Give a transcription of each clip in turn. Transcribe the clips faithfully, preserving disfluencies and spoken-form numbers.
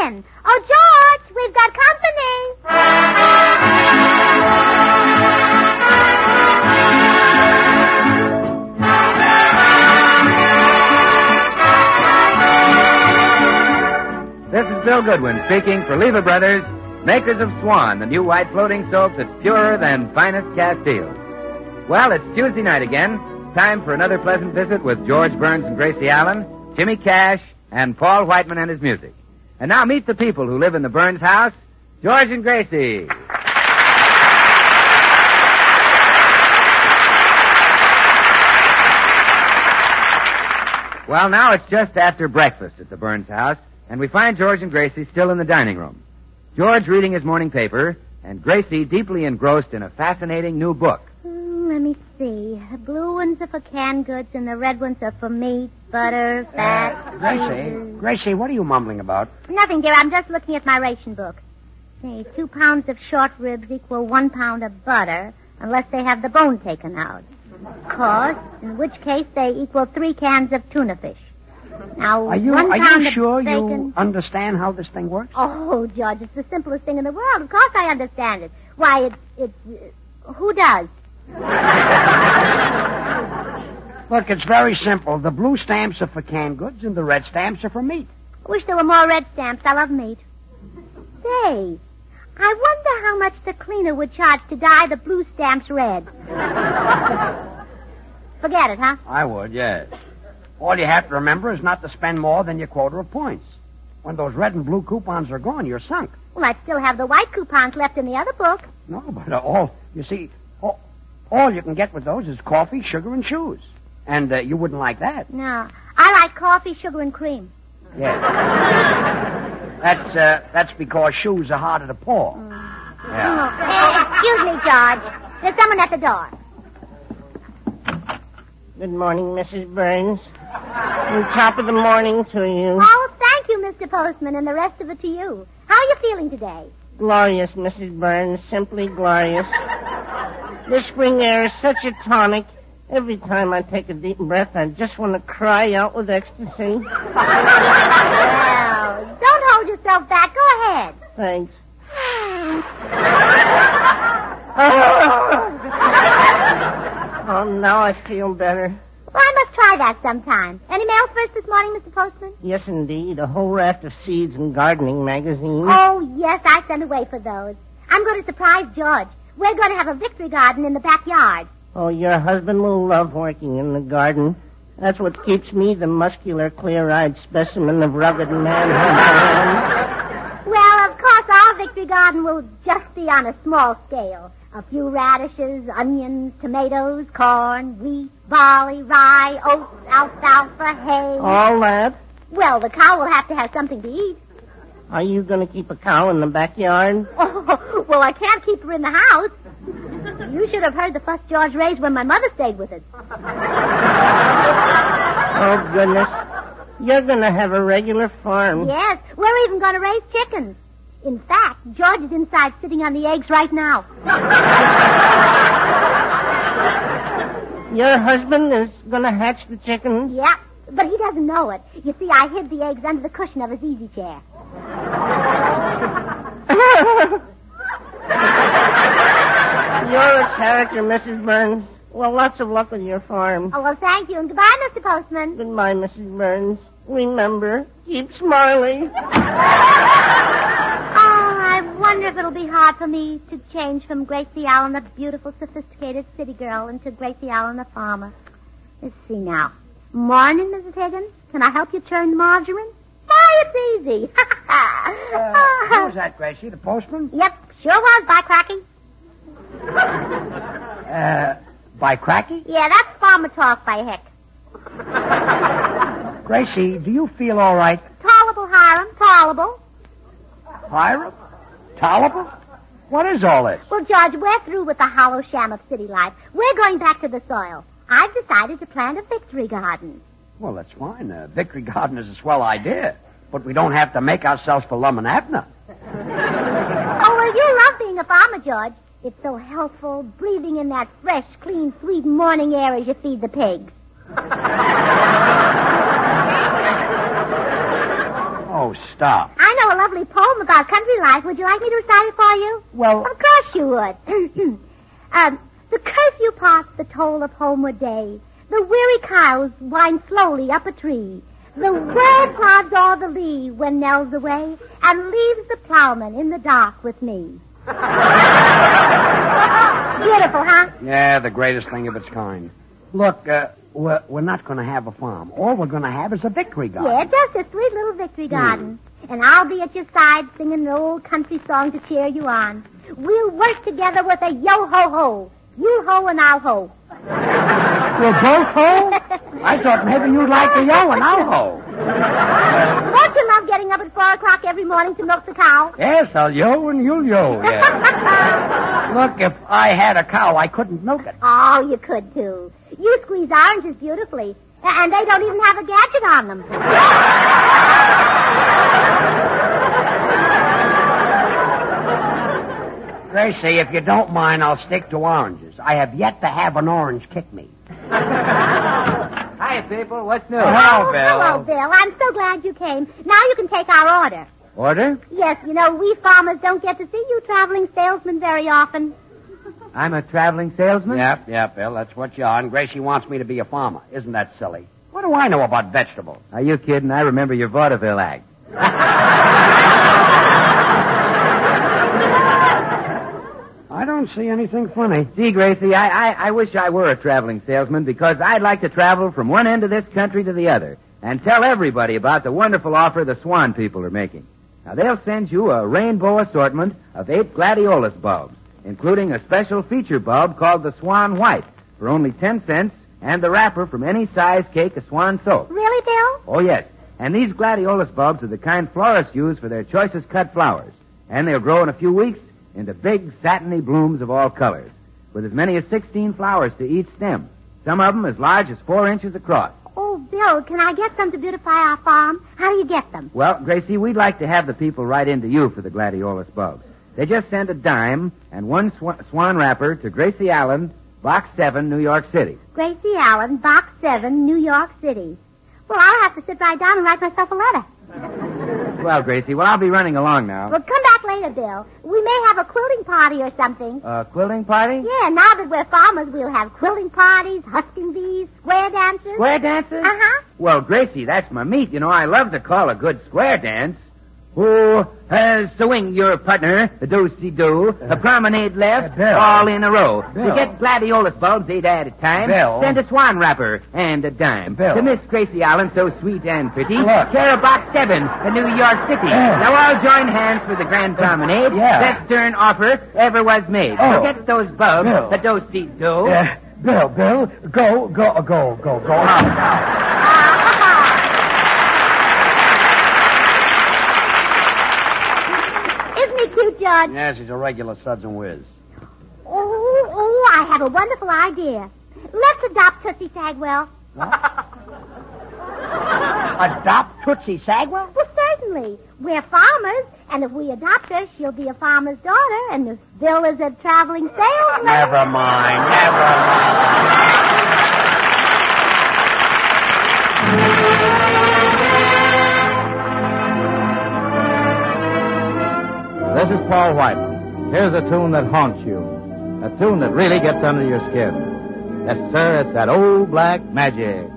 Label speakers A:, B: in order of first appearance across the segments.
A: in. Oh, George, we've got company.
B: This is Bill Goodwin speaking for Lever Brothers, makers of Swan, the new white floating soap that's purer than finest Castile. Well, it's Tuesday night again. Time for another pleasant visit with George Burns and Gracie Allen, Jimmy Cash, and Paul Whiteman and his music. And now meet the people who live in the Burns house, George and Gracie. Well, now it's just after breakfast at the Burns house, and we find George and Gracie still in the dining room. George reading his morning paper, and Gracie deeply engrossed in a fascinating new book.
A: Mm, let me see. The blue ones are for canned goods, and the red ones are for meat, butter, fat,
C: uh, Gracie,
A: cheese.
C: Gracie, what are you mumbling about?
A: Nothing, dear. I'm just looking at my ration book. Say, two pounds of short ribs equal one pound of butter, unless they have the bone taken out. Of course, in which case they equal three cans of tuna fish. Now,
C: are you,
A: one
C: are
A: pound
C: you
A: of
C: sure
A: bacon...
C: you understand how this thing works?
A: Oh, George, it's the simplest thing in the world. Of course I understand it. Why, it... it uh, who does?
C: Look, it's very simple. The blue stamps are for canned goods, and the red stamps are for meat.
A: I wish there were more red stamps. I love meat. Say, I wonder how much the cleaner would charge to dye the blue stamps red. Forget it, huh?
C: I would, yes. All you have to remember is not to spend more than your quota of points. When those red and blue coupons are gone, you're sunk.
A: Well, I'd still have the white coupons left in the other book.
C: No, but uh, all, you see, all, all you can get with those is coffee, sugar, and shoes. And uh, you wouldn't like that.
A: No. I like coffee, sugar, and cream.
C: Yes. that's, uh, that's because shoes are harder to pour.
A: Mm.
C: Yeah.
A: Oh, hey, excuse me, George. There's someone at the door.
D: Good morning, Missus Burns. And top of the morning to you.
A: Oh, thank you, Mister Postman, and the rest of it to you. How are you feeling today?
D: Glorious, Missus Burns. Simply glorious. This spring air is such a tonic. Every time I take a deep breath, I just want to cry out with ecstasy.
A: Well, don't hold yourself back. Go ahead.
D: Thanks. Oh, now I feel better.
A: Well, I must try that sometime. Any mail first this morning, Mister Postman?
D: Yes, indeed. A whole raft of seeds and gardening magazines.
A: Oh, yes, I sent away for those. I'm going to surprise George. We're going to have a victory garden in the backyard.
D: Oh, your husband will love working in the garden. That's what keeps me the muscular, clear-eyed specimen of rugged manhood.
A: Well, of course, our victory garden will just be on a small scale. A few radishes, onions, tomatoes, corn, wheat, barley, rye, oats, alfalfa, hay.
D: All that?
A: Well, the cow will have to have something to eat.
D: Are you going to keep a cow in the backyard?
A: Oh, well, I can't keep her in the house. You should have heard the fuss George raised when my mother stayed with us.
D: Oh, goodness. You're going to have a regular farm.
A: Yes, we're even going to raise chickens. In fact, George is inside sitting on the eggs right now.
D: Your husband is going to hatch the chickens?
A: Yeah, but he doesn't know it. You see, I hid the eggs under the cushion of his easy chair.
D: You're a character, Missus Burns. Well, lots of luck with your farm.
A: Oh, well, thank you, and goodbye, Mister Postman.
D: Goodbye, Missus Burns. Remember, keep smiling.
A: I wonder if it'll be hard for me to change from Gracie Allen, the beautiful, sophisticated city girl, into Gracie Allen, the farmer. Let's see now. Morning, Missus Higgins. Can I help you turn margarine? Why, it's easy.
C: uh, who was that, Gracie? The postman?
A: Yep, sure was, by Cracky.
C: Uh, by Cracky?
A: Yeah, that's farmer talk by Hick.
C: Gracie, do you feel all right?
A: Tolerable, Hiram, tolerable.
C: Hiram? Tolerable? What is all this?
A: Well, George, we're through with the hollow sham of city life. We're going back to the soil. I've decided to plant a victory garden.
C: Well, that's fine. A victory garden is a swell idea. But we don't have to make ourselves for Lum and Abner.
A: Oh, well, you love being a farmer, George. It's so healthful, breathing in that fresh, clean, sweet morning air as you feed the pigs.
C: Oh, stop.
A: I know a lovely poem about country life. Would you like me to recite it for you?
C: Well...
A: Of course you would. um, the curfew parts the toll of homeward day. The weary cows wind slowly up a tree. The world plods all the lee when Nell's away and leaves the plowman in the dark with me. Beautiful, huh?
C: Yeah, the greatest thing of its kind. Look, uh, we're, we're not going to have a farm. All we're going to have is a victory garden.
A: Yeah, just a sweet little victory garden. Hmm. And I'll be at your side singing an old country song to cheer you on. We'll work together with a yo-ho-ho. You ho and I'll ho.
C: We'll both ho? I thought maybe you'd like the yo and I'll ho.
A: Don't you love getting up at four o'clock every morning to milk the cow?
C: Yes, I'll yo and you'll yo, yeah. Look, if I had a cow, I couldn't milk it.
A: Oh, you could, too. You squeeze oranges beautifully, and they don't even have a gadget on them.
C: Gracie, if you don't mind, I'll stick to oranges. I have yet to have an orange kick me.
B: Hi, people. What's new?
A: Oh,
B: Hello, Bill.
A: hello, Bill. I'm so glad you came. Now you can take our order.
B: Order?
A: Yes, you know, we farmers don't get to see you traveling salesmen very often.
B: I'm a traveling salesman?
C: Yep, yep, Bill, that's what you are. And Gracie wants me to be a farmer. Isn't that silly? What do I know about vegetables?
B: Are you kidding? I remember your vaudeville act.
C: I don't see anything funny.
B: Gee, Gracie, I, I, I wish I were a traveling salesman because I'd like to travel from one end of this country to the other and tell everybody about the wonderful offer the Swan people are making. Now, they'll send you a rainbow assortment of eight gladiolus bulbs, including a special feature bulb called the Swan White for only ten cents and the wrapper from any size cake of Swan soap.
A: Really, Bill?
B: Oh, yes. And these gladiolus bulbs are the kind florists use for their choicest cut flowers. And they'll grow in a few weeks into big, satiny blooms of all colors, with as many as sixteen flowers to each stem, some of them as large as four inches across.
A: Oh, Bill, can I get some to beautify our farm? How do you get them?
B: Well, Gracie, we'd like to have the people write into you for the gladiolus bulbs. They just send a dime and one sw- swan wrapper to Gracie Allen, Box seven, New York City.
A: Gracie Allen, Box seven, New York City. Well, I'll have to sit right down and write myself a letter.
B: Well, Gracie, well, I'll be running along now.
A: Well, come back later, Bill. We may have a quilting party or something.
B: A uh, quilting party?
A: Yeah, now that we're farmers, we'll have quilting parties, husking bees, square dances.
B: Square dances?
A: Uh-huh.
B: Well, Gracie, that's my meat. You know, I love to call a good square dance. Who has swing your partner, the do-si-do, a promenade left,
C: uh, Bill.
B: all in a row.
C: Bill.
B: To get gladiolus bulbs eight at a time,
C: Bill.
B: send a swan wrapper and a dime.
C: Bill.
B: To Miss Gracie Allen, so sweet and pretty,
C: Look.
B: care of Box seven, the New York City.
C: Yeah.
B: Now all join hands for the grand promenade.
C: Yeah.
B: Best turn offer ever was made.
C: Oh.
B: So get those bulbs,
C: Bill.
B: the do-si-do.
C: Uh, Bill, Bill, go, go, go, go, go.
A: Isn't he cute, George?
C: Yes, he's a regular suds and whiz.
A: Oh, oh, I have a wonderful idea. Let's adopt Tootsie Sagwell.
C: Adopt Tootsie Sagwell?
A: Well, certainly. We're farmers, and if we adopt her, she'll be a farmer's daughter, and if Bill is a traveling salesman...
C: Never mind, never mind.
E: This is Paul Whiteman. Here's a tune that haunts you. A tune that really gets under your skin. Yes, sir, it's that old black magic.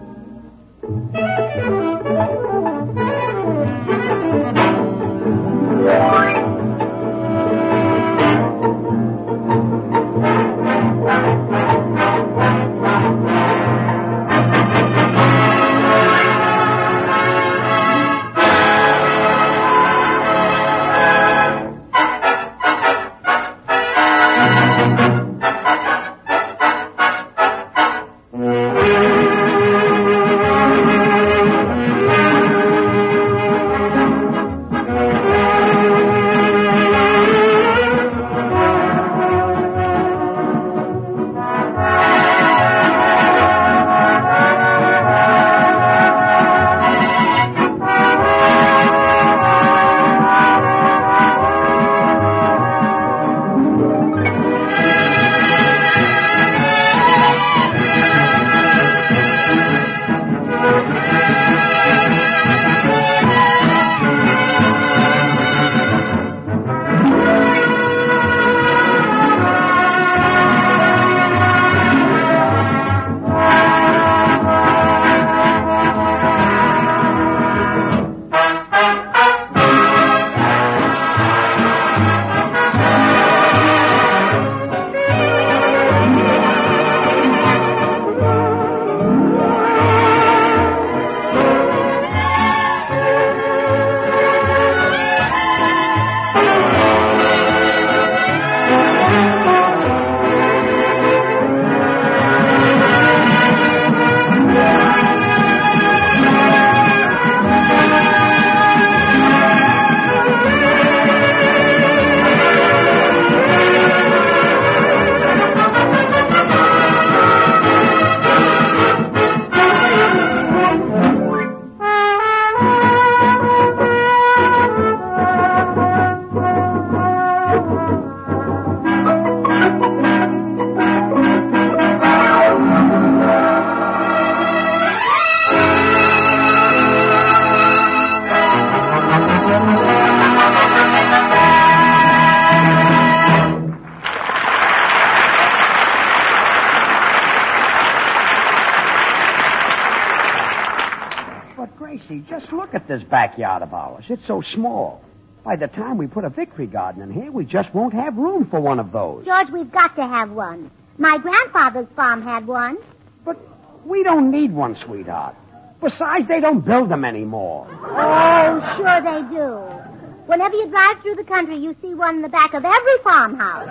C: Gracie, just look at this backyard of ours. It's so small. By the time we put a victory garden in here, we just won't have room for one of those.
A: George, we've got to have one. My grandfather's farm had one.
C: But we don't need one, sweetheart. Besides, they don't build them anymore.
A: Oh, sure they do. Whenever you drive through the country, you see one in the back of every farmhouse.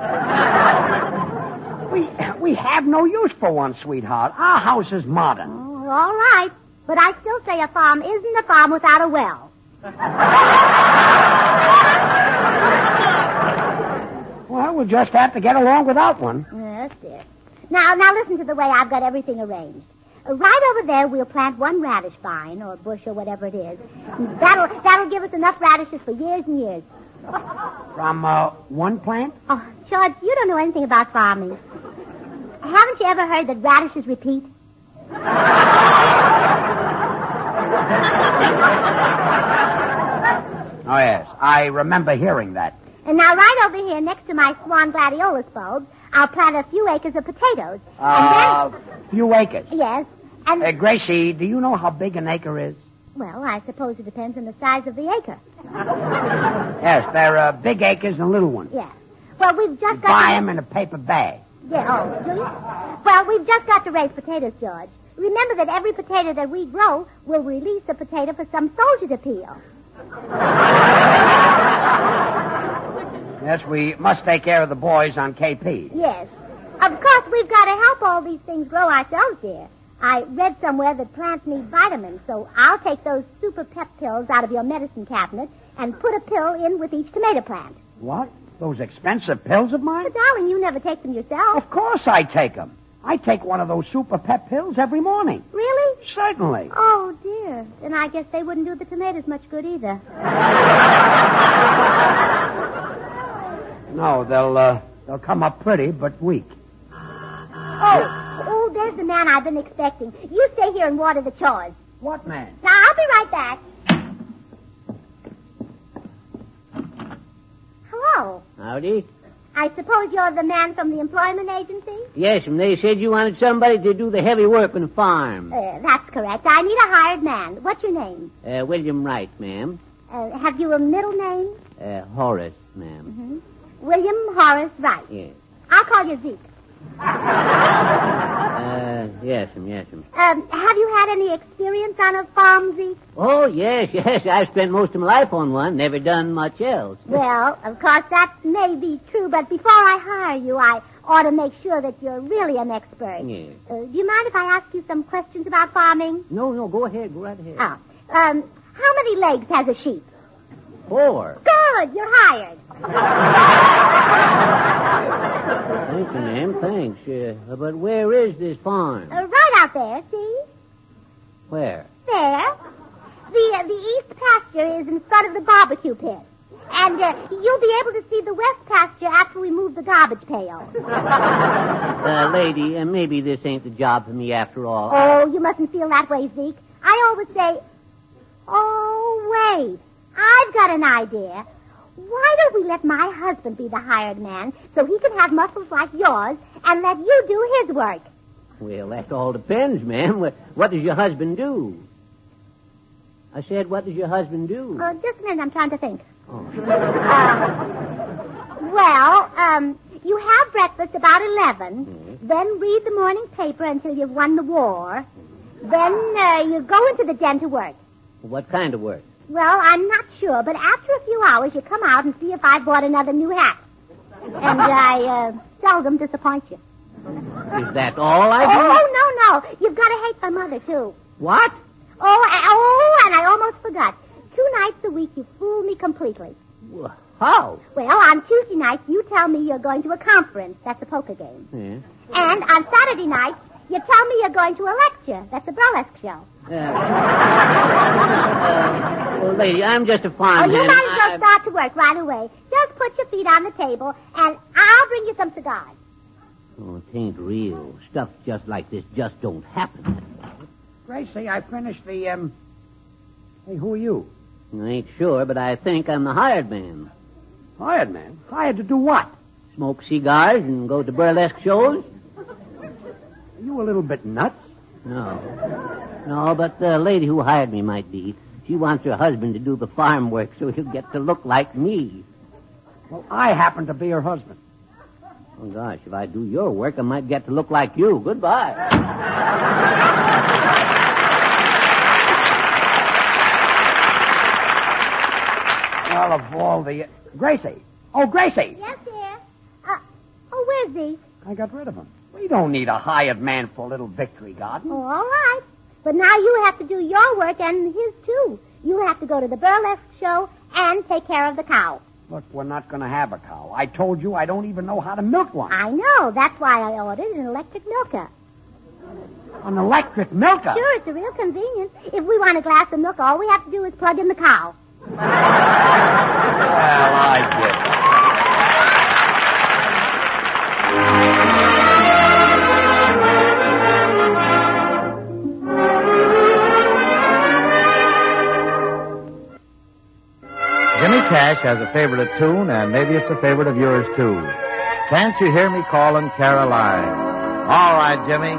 C: We we have no use for one, sweetheart. Our house is modern.
A: Oh, all right. But I still say a farm isn't a farm without a well.
C: Well, we'll just have to get along without one.
A: Yes, dear. Now, now listen to the way I've got everything arranged. Uh, right over there, we'll plant one radish vine or bush or whatever it is. That'll that'll give us enough radishes for years and years.
C: From uh, one plant?
A: Oh, George, you don't know anything about farming. Haven't you ever heard that radishes repeat?
C: Oh, yes. I remember hearing that.
A: And now, right over here, next to my swan gladiolus bulbs, I'll plant a few acres of potatoes.
C: Uh,
A: and then...
C: few acres.
A: Yes. And...
C: Uh, Gracie, do you know how big an acre is?
A: Well, I suppose it depends on the size of the acre.
C: Yes, there are big acres and little ones.
A: Yeah. Well, we've just
C: You
A: got
C: buy
A: to...
C: them in a paper bag.
A: Yeah, oh, do you? Well, we've just got to raise potatoes, George. Remember that every potato that we grow will release a potato for some soldier to peel.
C: Yes, we must take care of the boys on K P.
A: Yes. Of course, we've got to help all these things grow ourselves, dear. I read somewhere that plants need vitamins, so I'll take those super pep pills out of your medicine cabinet and put a pill in with each tomato plant.
C: What? Those expensive pills of mine?
A: But, darling, you never take them yourself.
C: Of course I take them. I take one of those super pep pills every morning.
A: Really?
C: Certainly.
A: Oh, dear. Then I guess they wouldn't do the tomatoes much good either.
C: No, they'll uh, they'll come up pretty, but weak.
A: Oh, oh, there's the man I've been expecting. You stay here and water the chores.
C: What man?
A: Now, I'll be right back. Hello.
D: Howdy.
A: I suppose you're the man from the employment agency?
D: Yes, and they said you wanted somebody to do the heavy work on the farm.
A: Uh, that's correct. I need a hired man. What's your name?
D: Uh, William Wright, ma'am.
A: Uh, have you a middle name?
D: Uh, Horace, ma'am.
A: Mm-hmm. William Horace Wright.
D: Yes.
A: I'll call you Zeke.
D: Uh, yes, ma'am, yes, ma'am.
A: Um, have you had any experience on a farm, Zeke?
D: Oh, yes, yes. I've spent most of my life on one. Never done much else.
A: Well, of course, that may be true, but before I hire you, I ought to make sure that you're really an expert.
D: Yes.
A: Uh, do you mind if I ask you some questions about farming?
D: No, no, go ahead. Go right ahead.
A: Oh. Um, how many legs has a sheep?
D: Four.
A: Good, you're hired.
D: Thank you, ma'am. Thanks. Uh, but where is this farm?
A: Uh, right out there, see?
D: Where?
A: There. The, uh, the east pasture is in front of the barbecue pit. And uh, you'll be able to see the west pasture after we move the garbage pail.
D: Uh, lady, uh, maybe this ain't the job for me after all.
A: Oh, you mustn't feel that way, Zeke. I always say, oh, wait. I've got an idea. Why don't we let my husband be the hired man so he can have muscles like yours and let you do his work?
D: Well, that all depends, ma'am. What, what does your husband do? I said, what does your husband do?
A: Uh, just a minute, I'm trying to think.
D: Oh.
A: Uh, well, um, you have breakfast about eleven,
D: Mm-hmm.
A: then read the morning paper until you've won the war, then uh, you go into the den to work.
D: What kind of work?
A: Well, I'm not sure, but after a few hours, you come out and see if I bought another new hat. And I uh, seldom disappoint you.
D: Is that all I do?
A: Oh, no, no. You've got to hate my mother, too.
D: What?
A: Oh, I, oh, and I almost forgot. Two nights a week, you fool me completely.
D: Well, how?
A: Well, on Tuesday nights, you tell me you're going to a conference. That's a poker game.
D: Yeah.
A: And on Saturday nights, you tell me you're going to a lecture. That's a burlesque show.
D: Uh, uh, well, lady, I'm just a
A: Oh,
D: farmhand.
A: you might as well
D: I-
A: start to work right away. Just put your feet on the table, and I'll bring you some cigars.
D: Oh, it ain't real. Stuff just like this just don't happen.
C: Gracie, I finished the, um... Hey, who are you?
D: I ain't sure, but I think I'm the hired man.
C: Hired man? Hired to do what?
D: Smoke cigars and go to burlesque shows?
C: Are you a little bit nuts?
D: No.
F: No, but the lady who hired me might be. She wants her husband to do the farm work so he'll get to look like me.
C: Well, I happen to be her husband.
F: Oh, gosh, if I do your work, I might get to look like you. Goodbye.
C: Well, of all the... Gracie. Oh, Gracie.
A: Yes, dear. Uh, oh, where's he?
C: I got rid of him. We don't need a hired man for a little victory garden.
A: Oh, all right. But now you have to do your work and his, too. You have to go to the burlesque show and take care of the cow.
C: Look, we're not going to have a cow. I told you I don't even know how to milk one.
A: I know. That's why I ordered an electric milker.
C: An electric milker?
A: Sure, it's a real convenience. If we want a glass of milk, all we have to do is plug in the cow.
C: Well, I get it.
E: Jimmy Cash has a favorite tune, and maybe it's a favorite of yours, too. Can't you hear me calling Caroline? All right, Jimmy.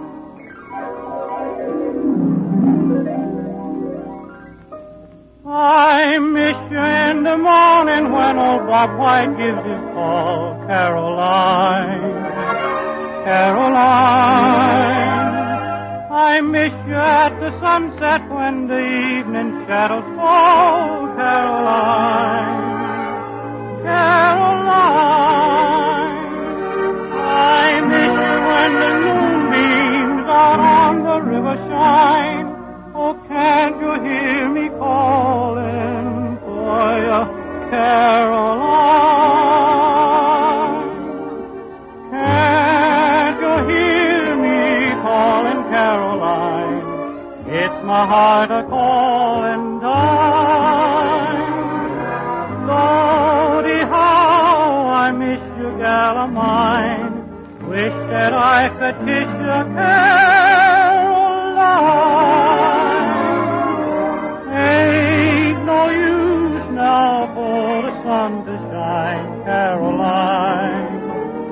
G: I miss you in the morning when old Bob White gives his call. Caroline, Caroline. I miss you at the sunset when the evening shadows fall. Caroline, Caroline. I miss you when the moonbeams out on the river shine. Oh, can't you hear me calling for you, Caroline? Can't you hear me calling, Caroline? It's my heart a-calling time. Lordy, how I miss you, gal of mine. Wish that I could kiss you, Caroline. Ain't no use now for the sun to shine, Caroline,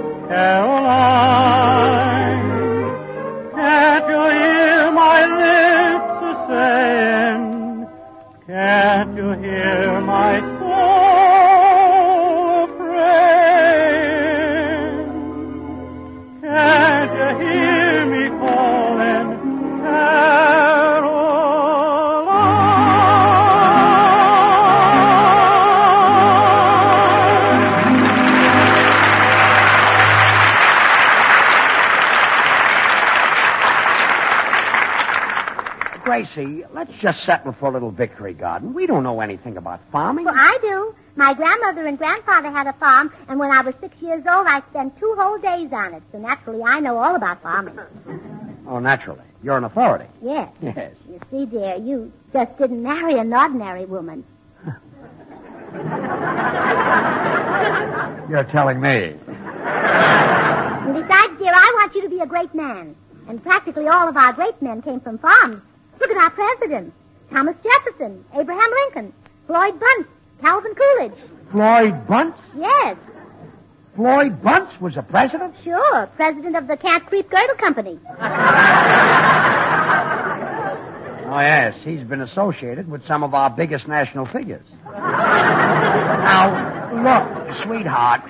G: Caroline. Can't you hear my lips a-saying? Can't you hear my soul praying? Can't you hear me calling,
C: Gracie, let's just settle for a little victory garden. We don't know anything about farming.
A: Well, I do. My grandmother and grandfather had a farm, and when I was six years old, I spent two whole days on it. So naturally, I know all about farming.
C: Oh, naturally. You're an authority.
A: Yes.
C: Yes.
A: You see, dear, you just didn't marry an ordinary woman.
C: You're telling me.
A: And besides, dear, I want you to be a great man. And practically all of our great men came from farms. Look at our presidents. Thomas Jefferson, Abraham Lincoln, Floyd Bunce, Calvin Coolidge.
C: Floyd Bunce?
A: Yes.
C: Floyd Bunce was a president?
A: Sure, president of the Can't Creep Girdle Company.
C: Oh, yes. He's been associated with some of our biggest national figures. Now, look, sweetheart.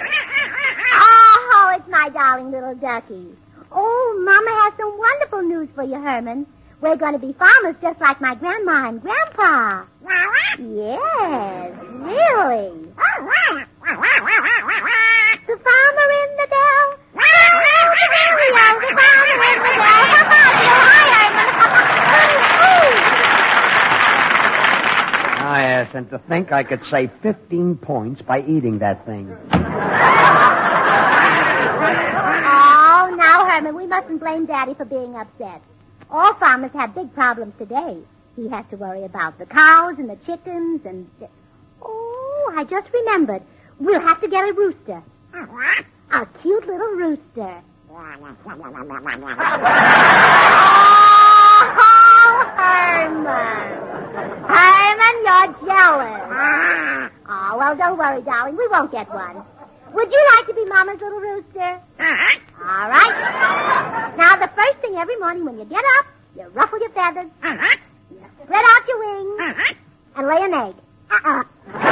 A: Oh, it's my darling little ducky. Oh, Mama has some wonderful news for you, Herman. We're going to be farmers just like my grandma and grandpa. Yes, really. The farmer in the bell. The farmer in the bell.
C: Ah, yes, and to think I could save fifteen points by eating that thing.
A: Oh, now, Herman, we mustn't blame Daddy for being upset. All farmers have big problems today. He has to worry about the cows and the chickens and... Oh, I just remembered. We'll have to get a rooster. A cute little rooster. Oh, Herman. Herman, you're jealous. Oh, well, don't worry, darling. We won't get one. Would you like to be Mama's little rooster? All right. Now, the first thing every morning when you get up, You ruffle your feathers. You spread out your wings. And lay an egg. Uh-uh.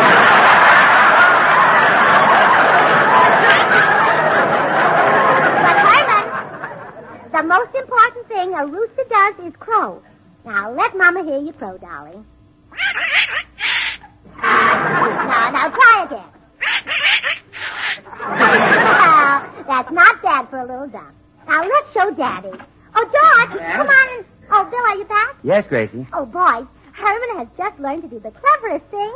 A: But, Herman, the most important thing a rooster does is crow. Now, let Mama hear you crow, darling. Now, now, try again. Well, that's not bad for a little duck. Now, let's show Daddy. Oh, George,
B: Yes?
A: come on in. Oh, Bill, are you back?
B: Yes, Gracie.
A: Oh, boy, Herman has just learned to do the cleverest thing.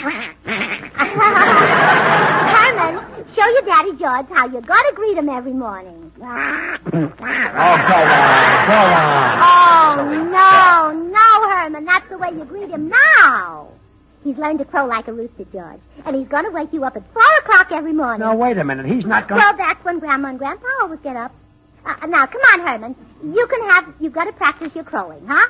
A: Herman, show your Daddy George how you got to greet him every morning.
C: Oh, go on, go on.
A: Oh, no, no, Herman, that's the way you greet him now. He's learned to crow like a rooster, George. And he's going to wake you up at four o'clock every morning.
C: No, wait a minute. He's not going
A: Well, that's when Grandma and Grandpa always get up. Uh, now, come on, Herman. You can have, you've got to practice your crowing, huh?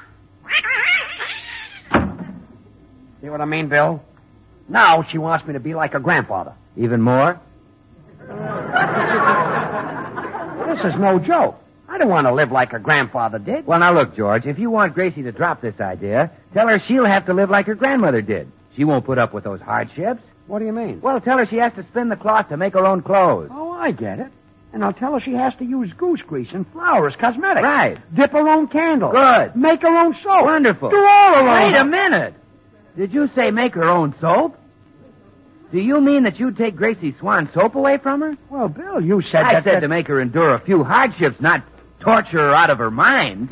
C: See what I mean, Bill? Now she wants me to be like her grandfather.
B: Even more?
C: This is no joke. I don't want to live like her grandfather did.
B: Well, now look, George, if you want Gracie to drop this idea, tell her she'll have to live like her grandmother did. She won't put up with those hardships.
C: What do you mean?
B: Well, tell her she has to spin the cloth to make her own clothes.
C: Oh, I get it. And I'll tell her she has to use goose grease and flour as cosmetics.
B: Right.
C: Dip her own candle.
B: Good.
C: Make her own soap.
B: Wonderful.
C: Do all her own.
B: Wait a minute. Did you say make her own soap? Do you mean that you'd take Gracie Swan soap away from her?
C: Well, Bill, you said
B: I
C: that...
B: said
C: that...
B: to make her endure a few hardships, not torture her out of her mind.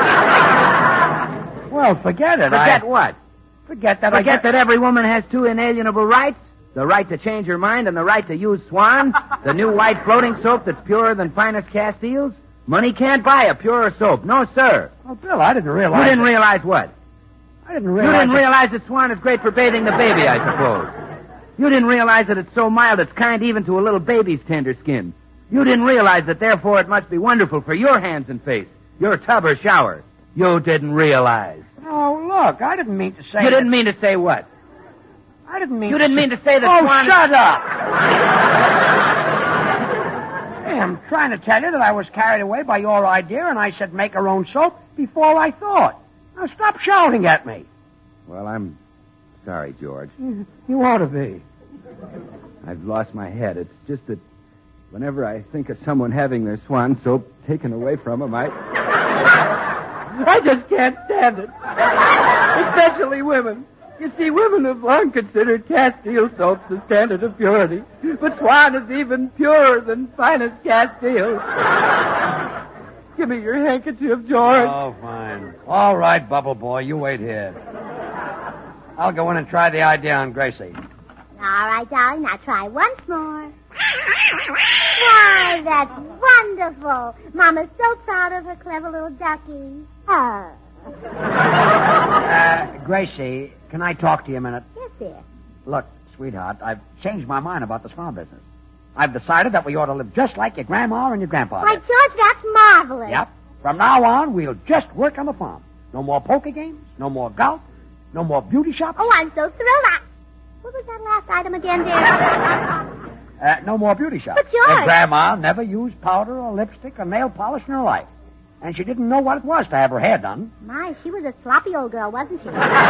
C: Well, forget it.
B: Forget
C: I...
B: what?
C: Forget that I
B: Forget
C: get...
B: that every woman has two inalienable rights. The right to change her mind and the right to use Swan, the new white floating soap that's purer than finest Castiles. Money can't buy a purer soap. No, sir.
C: Oh, Bill, I didn't realize...
B: You didn't
C: that...
B: realize what?
C: I didn't
B: You
C: realize...
B: didn't
C: that-
B: realize that Swan is great for bathing the baby, I suppose. You didn't realize that it's so mild it's kind even to a little baby's tender skin. You didn't realize that therefore it must be wonderful for your hands and face, your tub or shower. You didn't realize.
C: Oh, look, I didn't mean to say...
B: You
C: that-
B: didn't mean to say what?
C: I didn't mean
B: You
C: to
B: didn't
C: say...
B: mean to say that
C: Oh,
B: Swan...
C: shut up! Hey, I'm trying to tell you that I was carried away by your idea, and I said make her own soap before I thought. Now, stop shouting at me.
B: Well, I'm sorry, George.
C: You ought to be.
B: I've lost my head. It's just that whenever I think of someone having their Swan soap taken away from them, I... I just can't stand it. Especially women. You see, women have long considered Castile soap the standard of purity. But Swan is even purer than finest Castile. Give me your handkerchief, George.
C: Oh, fine. All right, Bubble Boy, you wait here. I'll go in and try the idea on Gracie.
A: All right, darling, now try once more. Why, that's wonderful. Mama's so proud of her clever little ducky. Oh.
C: Uh, Gracie, can I talk to you a minute?
A: Yes, dear.
C: Look, sweetheart, I've changed my mind about the small business. I've decided that we ought to live just like your grandma and your grandpa
A: Why,
C: did.
A: George, that's marvelous.
C: Yep. From now on, we'll just work on the farm. No more poker games, no more golf, no more beauty shops.
A: Oh, I'm so thrilled. I... What was that last item again, dear?
C: Uh, no more beauty shops.
A: But, George-
C: Your grandma never used powder or lipstick or nail polish in her life. And she didn't know what it was to have her hair done.
A: My, she was a sloppy old girl, wasn't she?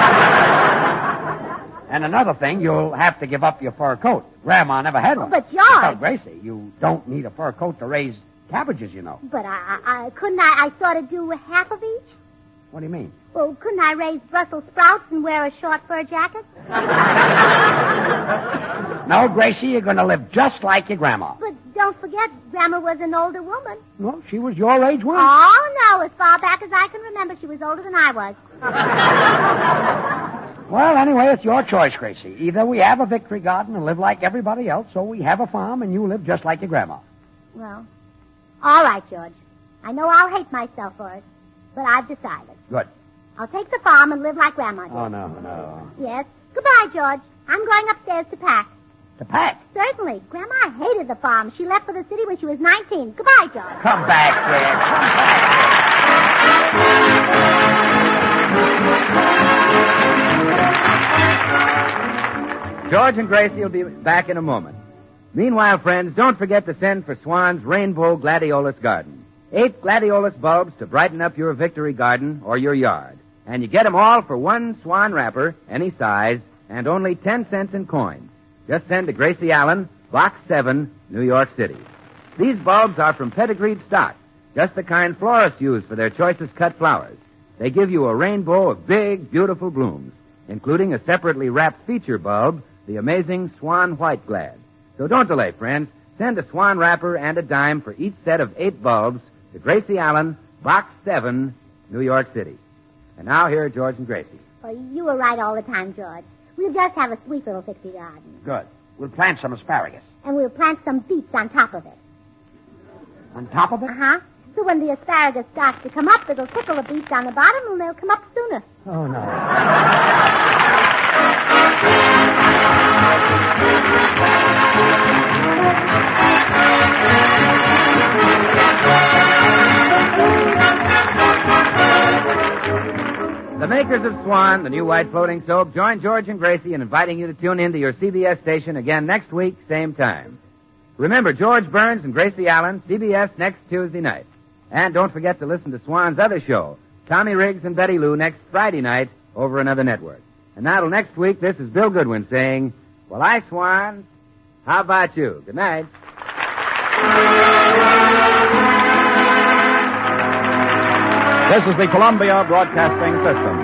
C: And another thing, you'll have to give up your fur coat. Grandma never had one.
A: But, George-
C: Tell Gracie, you don't need a fur coat to raise cabbages, you know.
A: But I, I, I couldn't I, I sort of do half of each?
C: What do you mean?
A: Well, couldn't I raise Brussels sprouts and wear a short fur jacket?
C: No, Gracie, you're going to live just like your grandma.
A: But don't forget, Grandma was an older woman.
C: No, she was your age once.
A: Oh, no, as far back as I can remember, she was older than I was.
C: Well, anyway, it's your choice, Gracie. Either we have a victory garden and live like everybody else, or we have a farm and you live just like your grandma.
A: Well, all right, George. I know I'll hate myself for it, but I've decided.
C: Good.
A: I'll take the farm and live like Grandma did.
C: Oh, no, no.
A: Yes. Goodbye, George. I'm going upstairs to pack.
C: To pack.
A: Certainly. Grandma hated the farm. She left for the city when she was nineteen. Goodbye, George.
C: Come back, Fred. Come back.
B: George and Gracie will be back in a moment. Meanwhile, friends, don't forget to send for Swan's Rainbow Gladiolus Garden. Eight gladiolus bulbs to brighten up your victory garden or your yard. And you get 'em all for one Swan wrapper, any size, and only ten cents in coin. Just send to Gracie Allen, Box seven, New York City. These bulbs are from pedigreed stock, just the kind florists use for their choicest cut flowers. They give you a rainbow of big, beautiful blooms, including a separately wrapped feature bulb, the amazing Swan White Glad. So don't delay, friends. Send a Swan wrapper and a dime for each set of eight bulbs to Gracie Allen, Box seven, New York City. And now here are George and Gracie.
A: Well, you were right all the time, George. We'll just have a sweet little pixie garden.
C: Good. We'll plant some asparagus.
A: And we'll plant some beets on top of it.
C: On top of it?
A: Uh-huh. So when the asparagus starts to come up, it'll tickle the beets on the bottom and they'll come up sooner.
C: Oh, no.
B: The makers of Swan, the new white floating soap, join George and Gracie in inviting you to tune in to your C B S station again next week, same time. Remember, George Burns and Gracie Allen, C B S next Tuesday night. And don't forget to listen to Swan's other show, Tommy Riggs and Betty Lou, next Friday night over another network. And now till next week, this is Bill Goodwin saying, well, I, Swan, how about you? Good night.
E: This is the Columbia Broadcasting System.